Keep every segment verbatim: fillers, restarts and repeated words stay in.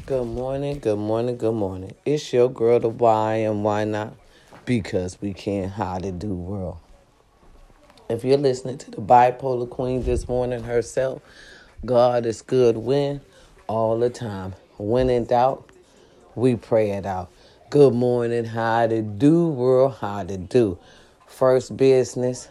Good morning, good morning, good morning. It's your girl, the why and why not? Because we can't hide it, do world. If you're listening to the bipolar queen this morning herself, God is good win all the time. When in doubt, we pray it out. Good morning, how to do world, how to do. First business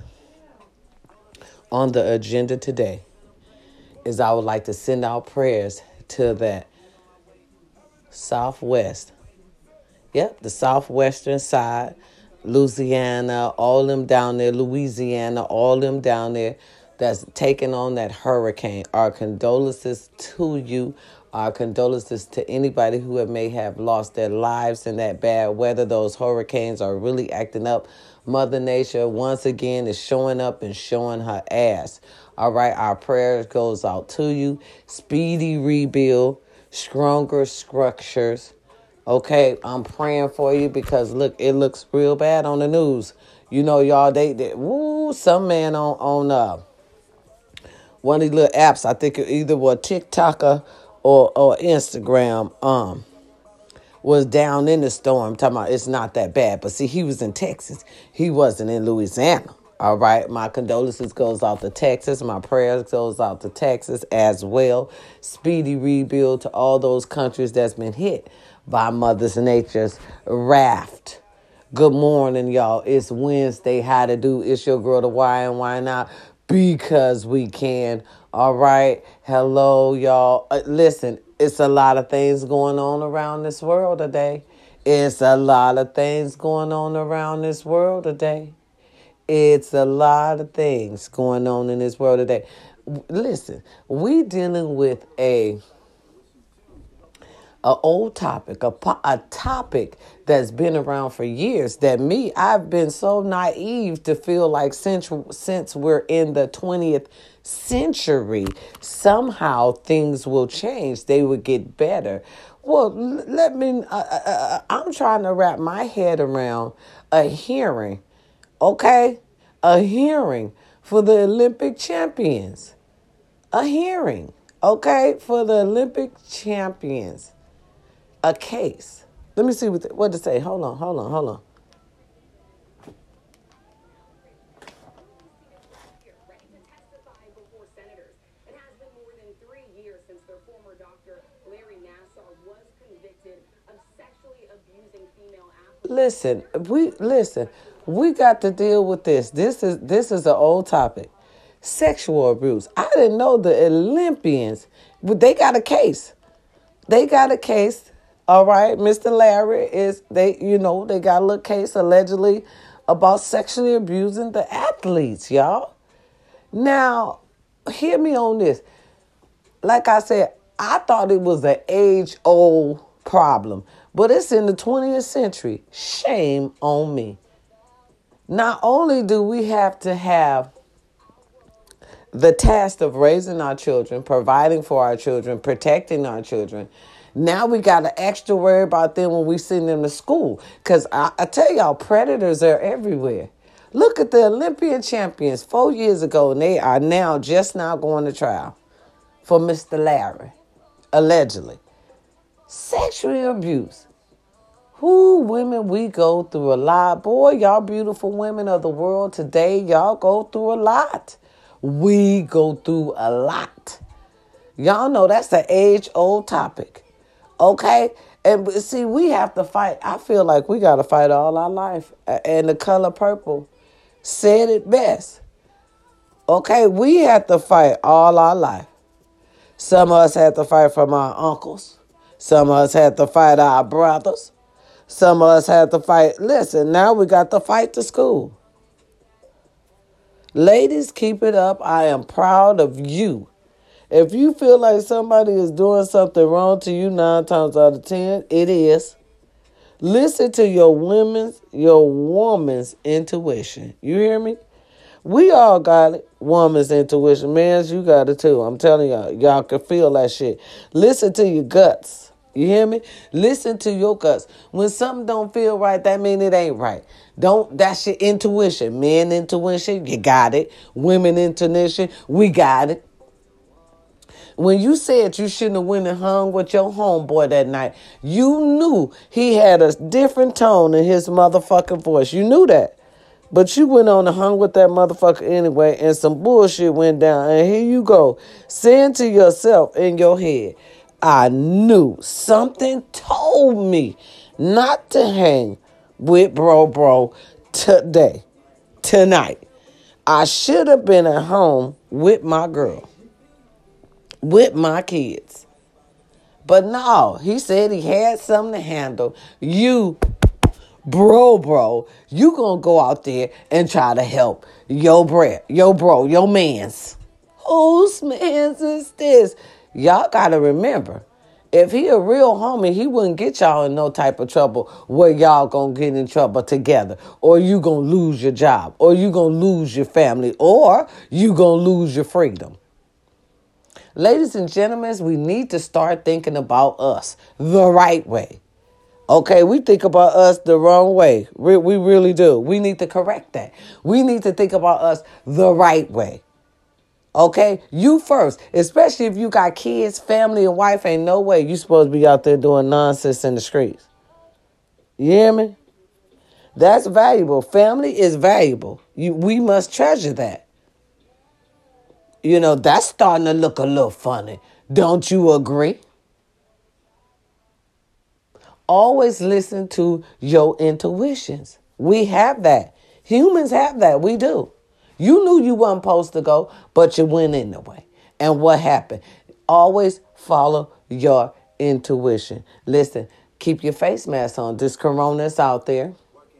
on the agenda today is I would like to send out prayers to that Southwest. Yep, the southwestern side, Louisiana, all them down there, Louisiana, all them down there that's taking on that hurricane. Our condolences to you. Our condolences to anybody who may have lost their lives in that bad weather. Those hurricanes are really acting up. Mother Nature, once again, is showing up and showing her ass. All right, our prayer goes out to you. Speedy rebuild, stronger structures. Okay, I'm praying for you because, look, it looks real bad on the news. You know, y'all, they, they woo, some man on, on uh, one of these little apps, I think it either was TikTok or, or, or Instagram, um, was down in the storm. Talking about it's not that bad. But see, he was in Texas. He wasn't in Louisiana. All right. My condolences goes out to Texas. My prayers goes out to Texas as well. Speedy rebuild to all those countries that's been hit by Mother Nature's raft. Good morning, y'all. It's Wednesday. How to do? It's your girl, the why and why not? Because we can. All right. Hello, y'all. Uh, listen, it's a lot of things going on around this world today. It's a lot of things going on around this world today. It's a lot of things going on in this world today. Listen, we dealing with a a old topic, a, a topic that's been around for years that me, I've been so naive to feel like since, since we're in the twentieth century, somehow things will change. They will get better. Well, let me, uh, uh, I'm trying to wrap my head around a hearing, okay? A hearing for the Olympic champions. A hearing, okay, for the Olympic champions. A case. Let me see what the, what to say. Hold on, hold on, hold on. Listen, we listen. We got to deal with this. This is this is an old topic. Sexual abuse. I didn't know the Olympians, but they got a case. They got a case. All right, Mister Larry is they, you know, they got a little case allegedly about sexually abusing the athletes, y'all. Now, hear me on this. Like I said, I thought it was an age-old problem, but it's in the twentieth century. Shame on me. Not only do we have to have the task of raising our children, providing for our children, protecting our children, now we got to extra worry about them when we send them to school. Because I, I tell y'all, predators are everywhere. Look at the Olympian champions four years ago, and they are now just now going to trial for Mister Larry, allegedly. Sexual abuse. Who women, we go through a lot. Boy, y'all beautiful women of the world today, y'all go through a lot. We go through a lot. Y'all know that's an age-old topic. Okay? And see, we have to fight. I feel like we got to fight all our life. And the color purple said it best. Okay? We have to fight all our life. Some of us had to fight from our uncles. Some of us had to fight our brothers. Some of us had to fight. Listen, now we got to fight to school. Ladies, keep it up. I am proud of you. If you feel like somebody is doing something wrong to you nine times out of ten, it is. Listen to your women's, your woman's intuition. You hear me? We all got it. Woman's intuition. Men's, you got it too. I'm telling y'all. Y'all can feel that shit. Listen to your guts. You hear me? Listen to your guts. When something don't feel right, that mean it ain't right. Don't, that's your intuition. Men intuition, you got it. Women intuition, we got it. When you said you shouldn't have went and hung with your homeboy that night, you knew he had a different tone in his motherfucking voice. You knew that. But you went on and hung with that motherfucker anyway, and some bullshit went down. And here you go, saying to yourself in your head, I knew something told me not to hang with bro bro today, tonight. I should have been at home with my girl, with my kids. But no, he said he had something to handle. You, bro, bro, you gonna go out there and try to help your bro, your bro, your mans. Whose mans is this? Y'all gotta remember, if he a real homie, he wouldn't get y'all in no type of trouble where y'all gonna get in trouble together, or you gonna lose your job, or you gonna lose your family, or you gonna lose your freedom. Ladies and gentlemen, we need to start thinking about us the right way. Okay, we think about us the wrong way. We, we really do. We need to correct that. We need to think about us the right way. Okay, you first, especially if you got kids, family, and wife, ain't no way you supposed to be out there doing nonsense in the streets. You hear me? That's valuable. Family is valuable. You, we must treasure that. You know, that's starting to look a little funny. Don't you agree? Always listen to your intuitions. We have that. Humans have that. We do. You knew you weren't supposed to go, but you went anyway. And what happened? Always follow your intuition. Listen, keep your face mask on. This corona's out there.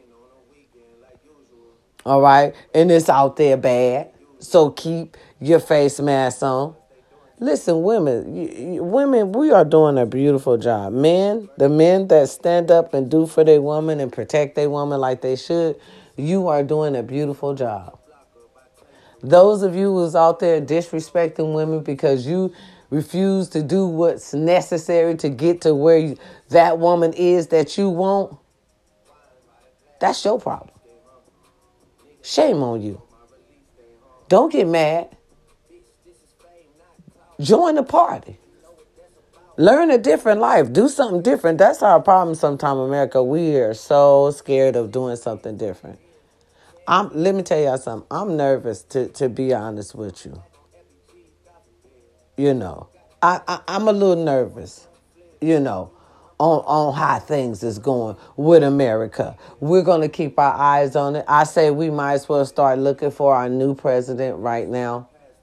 All right? And it's out there bad. So keep your face mask on. Listen, women, you, you, women, we are doing a beautiful job. Men, the men that stand up and do for their woman and protect their woman like they should, you are doing a beautiful job. Those of you who's out there disrespecting women because you refuse to do what's necessary to get to where you, that woman is that you want, that's your problem. Shame on you. Don't get mad. Join the party. Learn a different life. Do something different. That's our problem sometimes, America. We are so scared of doing something different. I'm, let me tell y'all something. I'm nervous, to, to be honest with you. You know, I, I, I'm a little nervous, you know, on, on how things is going with America. We're going to keep our eyes on it. I say we might as well start looking for our new president right now.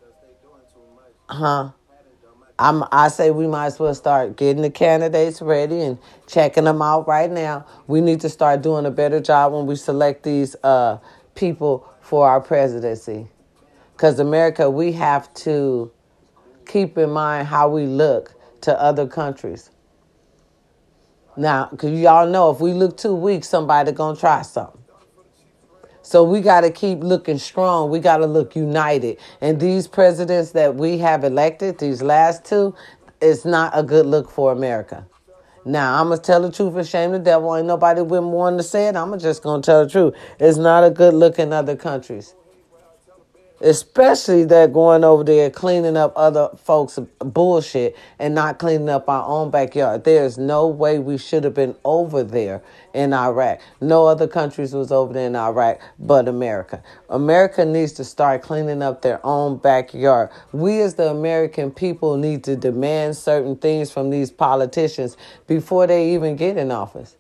Huh? I'm, I say we might as well start getting the candidates ready and checking them out right now. We need to start doing a better job when we select these uh, people for our presidency. Because America, we have to keep in mind how we look to other countries. Now, because y'all know if we look too weak, somebody going to try something. So we got to keep looking strong. We got to look united. And these presidents that we have elected, these last two, it's not a good look for America. Now, I'm going to tell the truth and shame the devil. Ain't nobody been wanting to say it. I'm just going to tell the truth. It's not a good look in other countries. Especially that going over there cleaning up other folks' bullshit and not cleaning up our own backyard. There's no way we should have been over there in Iraq. No other countries was over there in Iraq but America. America needs to start cleaning up their own backyard. We as the American people need to demand certain things from these politicians before they even get in office.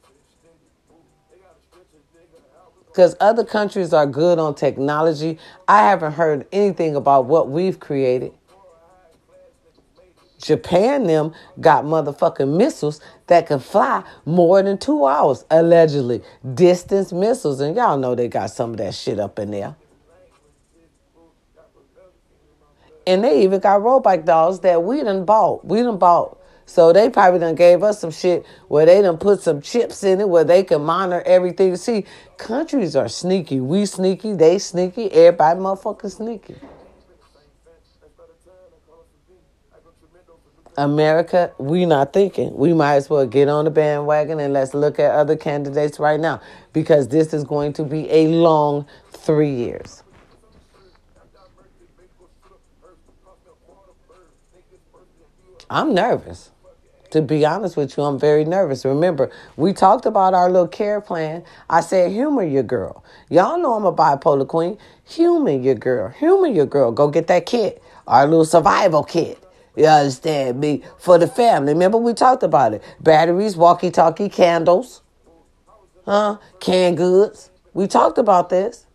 Because other countries are good on technology. I haven't heard anything about what we've created. Japan, them, got motherfucking missiles that can fly more than two hours, allegedly. Distance missiles. And y'all know they got some of that shit up in there. And they even got robot dolls that we done bought. We done bought. So they probably done gave us some shit where they done put some chips in it where they can monitor everything. See, countries are sneaky. We sneaky, they sneaky, everybody motherfucking sneaky. America, we not thinking. We might as well get on the bandwagon and let's look at other candidates right now because this is going to be a long three years. I'm nervous. To be honest with you, I'm very nervous. Remember, we talked about our little care plan. I said, humor your girl. Y'all know I'm a bipolar queen. Humor your girl. Humor your girl. Go get that kit. Our little survival kit. You understand me? For the family. Remember, we talked about it. Batteries, walkie-talkie, candles. Huh? Canned goods. We talked about this.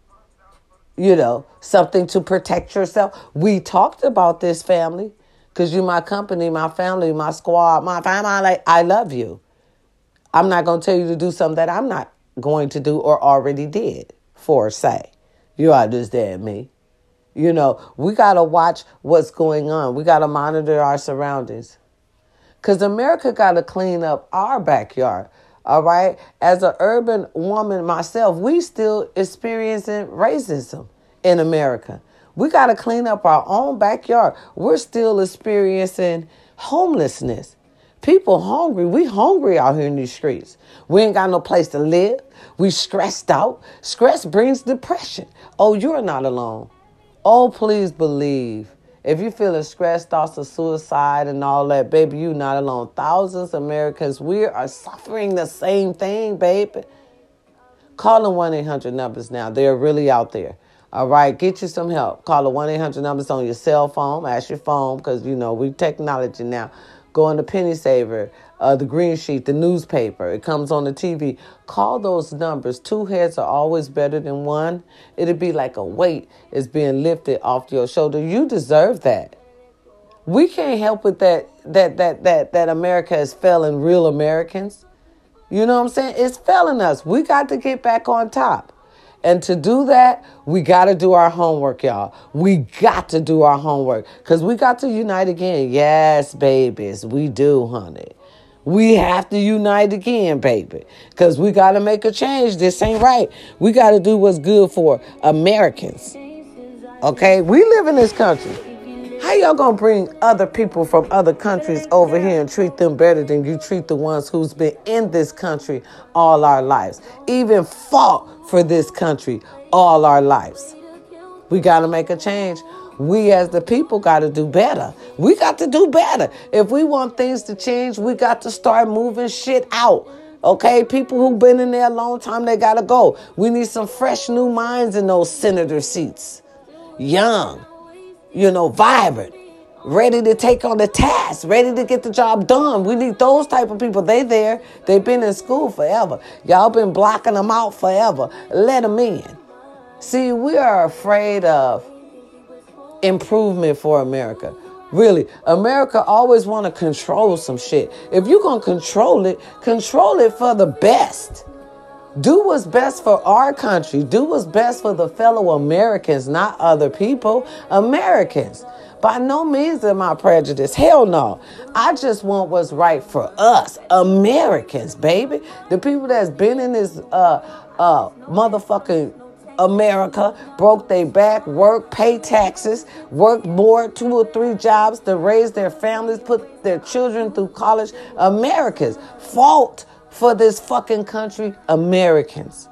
You know, something to protect yourself. We talked about this, family. Because you my company, my family, my squad, my family. I love you. I'm not going to tell you to do something that I'm not going to do or already did, for say. You understand me? You know, we got to watch what's going on. We got to monitor our surroundings. Because America got to clean up our backyard. All right? As an urban woman myself, we still experiencing racism in America. We got to clean up our own backyard. We're still experiencing homelessness. People hungry. We hungry out here in these streets. We ain't got no place to live. We stressed out. Stress brings depression. Oh, you're not alone. Oh, please believe. If you're feeling stressed, thoughts of suicide and all that, baby, you're not alone. Thousands of Americans, we are suffering the same thing, baby. Call the one eight hundred numbers now. They're really out there. All right, get you some help. Call the one eight hundred numbers on your cell phone. Ask your phone because, you know, we technology now. Go on the Penny Saver, uh, the Green Sheet, the newspaper. It comes on the T V. Call those numbers. Two heads are always better than one. It'd be like a weight is being lifted off your shoulder. You deserve that. We can't help with that, that, that, that, that America is failing real Americans. You know what I'm saying? It's failing us. We got to get back on top. And to do that, we got to do our homework, y'all. We got to do our homework because we got to unite again. Yes, babies, we do, honey. We have to unite again, baby, because we got to make a change. This ain't right. We got to do what's good for Americans. Okay? We live in this country. How y'all gonna bring other people from other countries over here and treat them better than you treat the ones who's been in this country all our lives, even fought for this country all our lives? We gotta make a change. We as the people gotta do better. We got to do better. If we want things to change, we got to start moving shit out. Okay, people who've been in there a long time, they gotta go. We need some fresh new minds in those senator seats. Young. You know, vibrant, ready to take on the task, ready to get the job done. We need those type of people. They there. They've been in school forever. Y'all been blocking them out forever. Let them in. See, we are afraid of improvement for America. Really, America always want to control some shit. If you're going to control it, control it for the best. Do what's best for our country. Do what's best for the fellow Americans, not other people. Americans. By no means am I prejudiced. Hell no. I just want what's right for us. Americans, baby. The people that's been in this uh uh motherfucking America, broke their back, work, pay taxes, work more, two or three jobs to raise their families, put their children through college. Americans fought for this fucking country. Americans.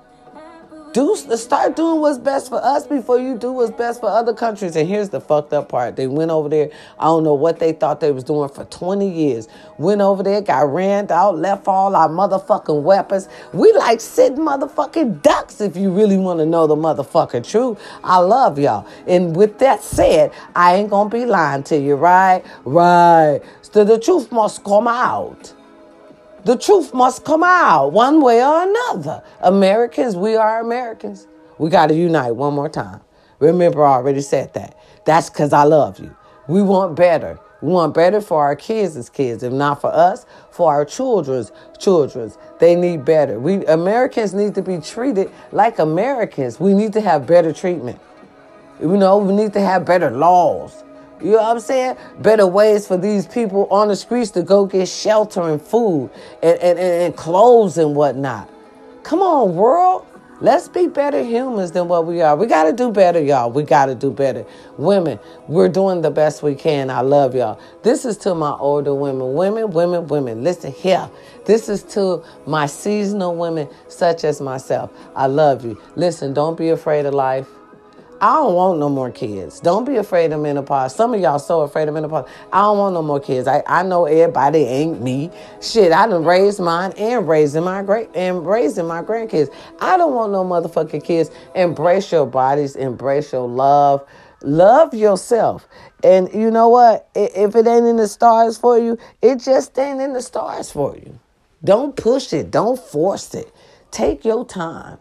Do start doing what's best for us before you do what's best for other countries. And here's the fucked up part. They went over there. I don't know what they thought they was doing for twenty years. Went over there, got ran out, left all our motherfucking weapons. We like sitting motherfucking ducks if you really want to know the motherfucking truth. I love y'all. And with that said, I ain't gonna be lying to you, right? Right. So the truth must come out. The truth must come out one way or another. Americans, we are Americans. We got to unite one more time. Remember, I already said that. That's because I love you. We want better. We want better for our kids as kids. If not for us, for our children's children's. They need better. We Americans need to be treated like Americans. We need to have better treatment. You know, we need to have better laws. You know what I'm saying? Better ways for these people on the streets to go get shelter and food and, and, and clothes and whatnot. Come on, world. Let's be better humans than what we are. We got to do better, y'all. We got to do better. Women, we're doing the best we can. I love y'all. This is to my older women. Women, women, women. Listen here. This is to my seasonal women such as myself. I love you. Listen, don't be afraid of life. I don't want no more kids. Don't be afraid of menopause. Some of y'all so afraid of menopause. I don't want no more kids. I, I know everybody ain't me. Shit, I done raised mine and raising my great and raising my grandkids. I don't want no motherfucking kids. Embrace your bodies. Embrace your love. Love yourself. And you know what? If it ain't in the stars for you, it just ain't in the stars for you. Don't push it. Don't force it. Take your time.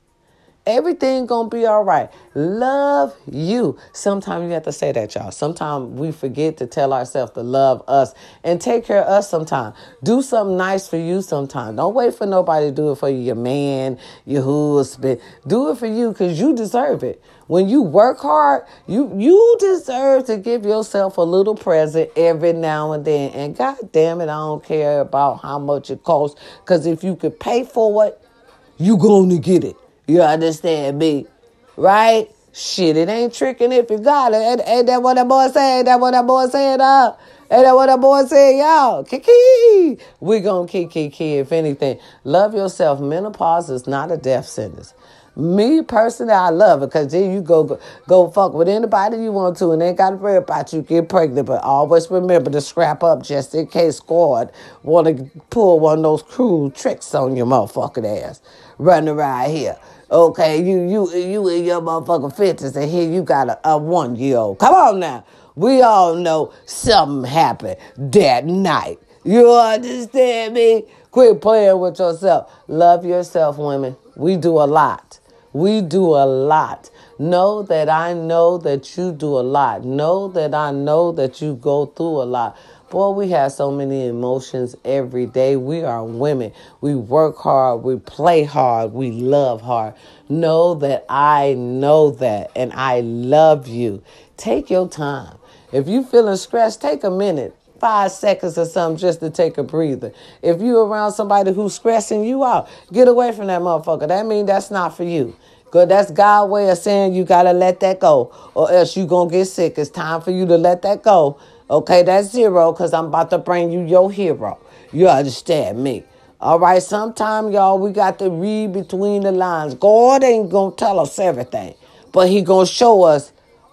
Everything gonna be all right. Love you. Sometimes you have to say that, y'all. Sometimes we forget to tell ourselves to love us and take care of us sometimes. Do something nice for you sometimes. Don't wait for nobody to do it for you, your man, your husband. Do it for you because you deserve it. When you work hard, you you deserve to give yourself a little present every now and then. And God damn it, I don't care about how much it costs, because if you could pay for it, you gonna get it. You understand me? Right? Shit, it ain't tricking if you got it. Ain't, ain't that what that boy said? Ain't that what that boy said? Uh? Ain't that what that boy said, y'all? Kiki. We gonna kiki kiki if anything. Love yourself. Menopause is not a death sentence. Me personally, I love it because then you go, go go fuck with anybody you want to and they ain't got to worry about you get pregnant. But always remember to scrap up just in case squad want to pull one of those cruel tricks on your motherfucking ass running around here. Okay, you you you in your motherfucking fifties and here you got a, a one-year-old. Come on now. We all know something happened that night. You understand me? Quit playing with yourself. Love yourself, women. We do a lot. We do a lot. Know that I know that you do a lot. Know that I know that you go through a lot. Boy, we have so many emotions every day. We are women. We work hard. We play hard. We love hard. Know that I know that and I love you. Take your time. If you feeling stressed, take a minute. Five seconds or something just to take a breather. If you around somebody who's stressing you out, get away from that motherfucker. That means that's not for you. Good, that's God's way of saying you got to let that go or else you going to get sick. It's time for you to let that go. Okay, that's zero because I'm about to bring you your hero. You understand me? All right, sometime, y'all, we got to read between the lines. God ain't going to tell us everything, but he going to show us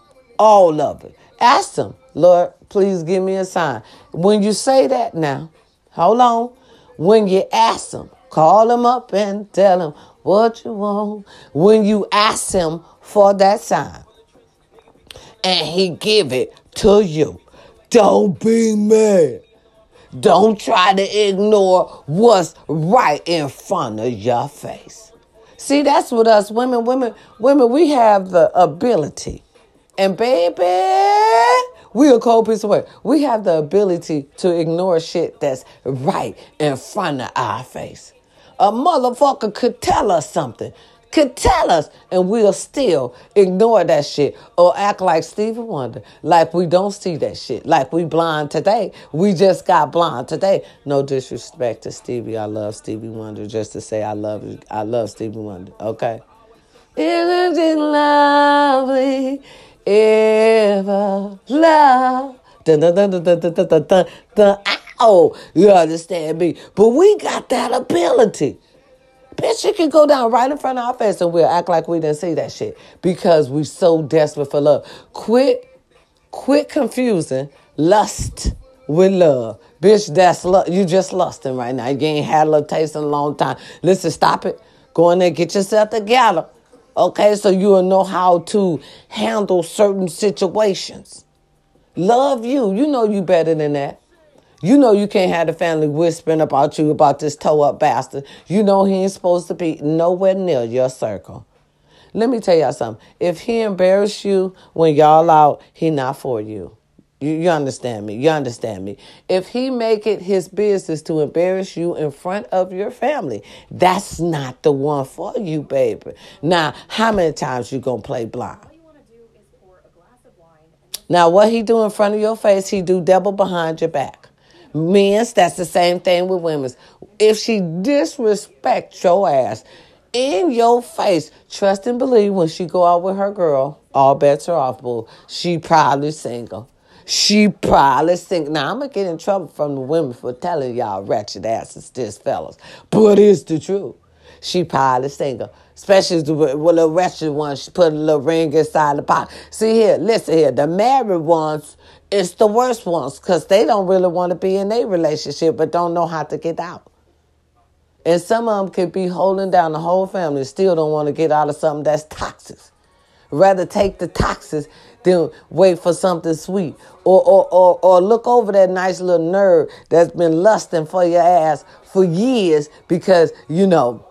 all of it. Ask him, Lord, please give me a sign. When you say that now, hold on. When you ask him, call him up and tell him what you want. When you ask him for that sign and he give it to you, don't be mad. Don't try to ignore what's right in front of your face. See, that's what us women, women, women, we have the ability. And baby, we a cold piece of work. We have the ability to ignore shit that's right in front of our face. A motherfucker could tell us something, could tell us, and we'll still ignore that shit or act like Stevie Wonder, like we don't see that shit, like we blind today. We just got blind today. No disrespect to Stevie. I love Stevie Wonder. Just to say I love you. I love Stevie Wonder. Okay. Isn't it lovely? Ever love. Dun, dun, dun, dun, dun, dun, dun, dun, dun. Ow! You understand me? But we got that ability. Bitch, you can go down right in front of our face and we'll act like we didn't see that shit because we so desperate for love. Quit, quit confusing lust with love. Bitch, that's love. You just lusting right now. You ain't had a little taste in a long time. Listen, stop it. Go in there, get yourself together. Okay, so you'll know how to handle certain situations. Love you. You know you better than that. You know you can't have the family whispering about you about this toe-up bastard. You know he ain't supposed to be nowhere near your circle. Let me tell y'all something. If he embarrass you when y'all out, he not for you. You, you understand me? You understand me? If he make it his business to embarrass you in front of your family, that's not the one for you, baby. Now, how many times you gonna play blind? Now, what he do in front of your face, he do double behind your back. Men's, that's the same thing with women's. If she disrespect your ass in your face, trust and believe when she go out with her girl, all bets are off, boo. She probably single. She probably single. Now, I'm going to get in trouble from the women for telling y'all ratchet asses this, fellas. But it's the truth. she probably single. Especially with, with the wretched ones, she put a little ring inside the pocket. See here, listen here. The married ones, it's the worst ones because they don't really want to be in a relationship but don't know how to get out. And some of them could be holding down the whole family, still don't want to get out of something that's toxic. Rather take the toxins than wait for something sweet. Or, or, or, or look over that nice little nerd that's been lusting for your ass for years because, you know,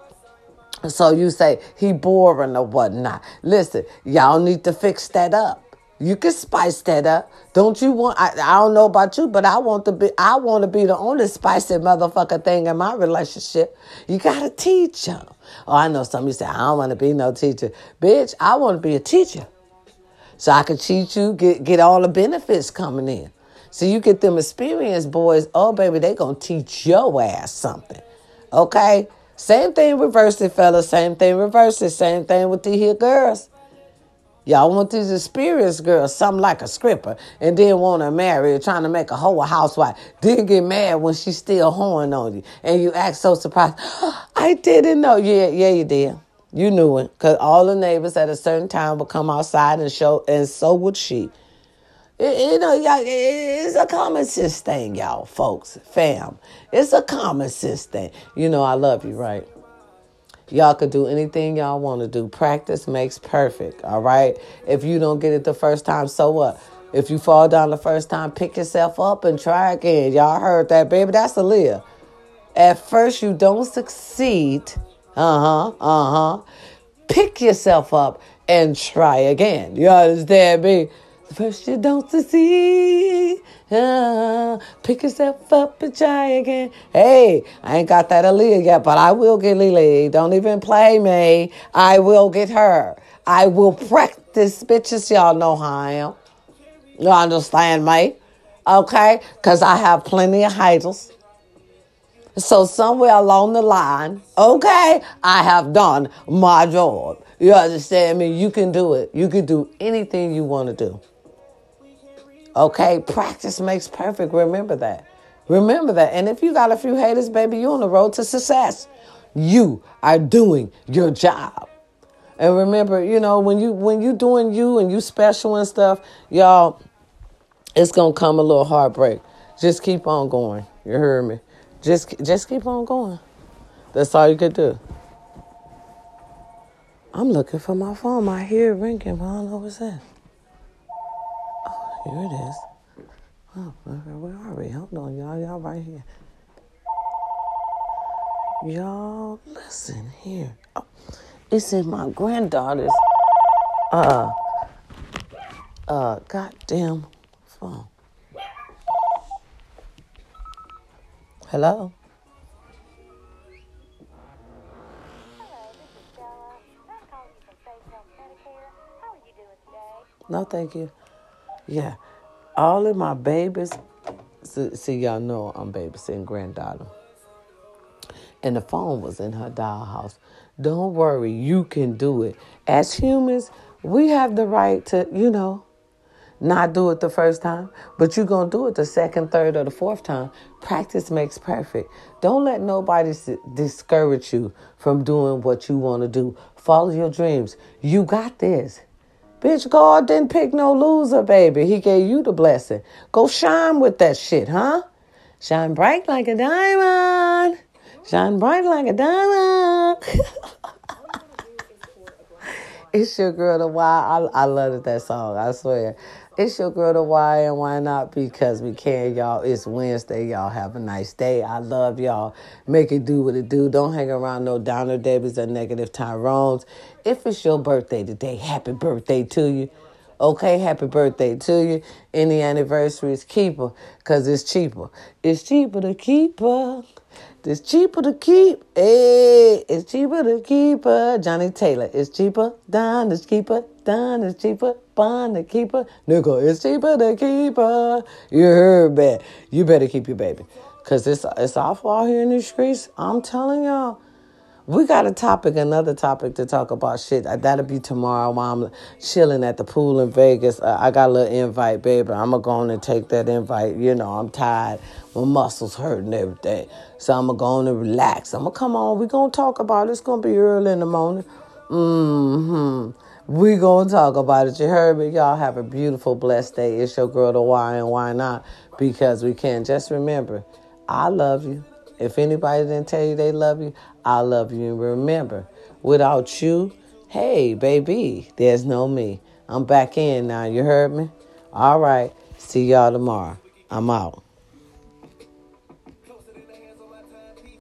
so you say he boring or whatnot. Listen, y'all need to fix that up. You can spice that up. Don't you want, I, I don't know about you, but I want to be, I want to be the only spicy motherfucker thing in my relationship. You got to teach them. Oh, I know some of you say, I don't want to be no teacher. Bitch, I want to be a teacher. So I can teach you, get, get all the benefits coming in. So you get them experienced boys, oh, baby, they going to teach your ass something. Okay? Same thing reverse it, fellas. Same thing reverse it. Same thing with the here girls. Y'all want these experienced girls, something like a scripper, and then want to marry her, trying to make a hoe a housewife. Then get mad when she's still hoeing on you. And you act so surprised. Oh, I didn't know. Yeah, yeah, you did. You knew it. Because all the neighbors at a certain time would come outside and show, and so would she. It, you know, y'all, it, it's a common sense thing, y'all, folks, fam. It's a common sense thing. You know I love you, right? Y'all could do anything y'all want to do. Practice makes perfect, all right? If you don't get it the first time, so what? If you fall down the first time, pick yourself up and try again. Y'all heard that, baby? That's a Leah. At first, you don't succeed. Uh-huh, uh-huh. Pick yourself up and try again. You understand me? First you don't succeed. Uh, pick yourself up and try again. Hey, I ain't got that Aaliyah yet, but I will get Lily. Don't even play me. I will get her. I will practice, bitches. Y'all know how I am. You understand me? Okay? Because I have plenty of haters. So somewhere along the line, okay, I have done my job. You understand me? You can do it. You can do anything you want to do. Okay, practice makes perfect. Remember that. Remember that. And if you got a few haters, baby, you're on the road to success. You are doing your job. And remember, you know, when you when you doing you and you special and stuff, y'all, it's gonna come a little heartbreak. Just keep on going. You heard me? Just just keep on going. That's all you could do. I'm looking for my phone. I hear it ringing, but I don't know what's that. Here it is. Oh, where are we? Hold on, y'all. Y'all right here. Y'all, listen here. Oh, it's in my granddaughter's uh uh goddamn phone. Hello? No, thank you. Yeah, all of my babies, see, see, y'all know I'm babysitting granddaughter. And the phone was in her dollhouse. Don't worry, you can do it. As humans, we have the right to, you know, not do it the first time, but you're going to do it the second, third, or the fourth time. Practice makes perfect. Don't let nobody discourage you from doing what you want to do. Follow your dreams. You got this. Bitch, God didn't pick no loser, baby. He gave you the blessing. Go shine with that shit, huh? Shine bright like a diamond. Shine bright like a diamond. It's your girl, the why. I, I love that song, I swear. It's your girl, the why and why not? Because we can, y'all. It's Wednesday. Y'all have a nice day. I love y'all. Make it do what it do. Don't hang around no downer Debbie's or negative Tyrones. If it's your birthday today, happy birthday to you. Okay, happy birthday to you. Any anniversaries, keep her, because it's cheaper. It's cheaper to keep her. It's cheaper to keep. Hey, it's cheaper to keep her. Johnny Taylor. It's cheaper. Done. It's cheaper. Done. It's cheaper. Bond to keep her. Nigga, it's cheaper to keep her. You heard me. You better keep your baby. Because it's, it's awful out here in these streets. I'm telling y'all. We got a topic, another topic to talk about shit. That'll be tomorrow while I'm chilling at the pool in Vegas. Uh, I got a little invite, baby. I'm going to go on and take that invite. You know, I'm tired. My muscles hurt and everything. So I'm going to go on and relax. I'm going to come on. We're going to talk about it. It's going to be early in the morning. Mm-hmm. We going to talk about it. You heard me? Y'all have a beautiful, blessed day. It's your girl, the Why and Why Not? Because we can. Just remember, I love you. If anybody didn't tell you they love you, I love you. And remember, without you, hey, baby, there's no me. I'm back in now. You heard me? All right. See y'all tomorrow. I'm out.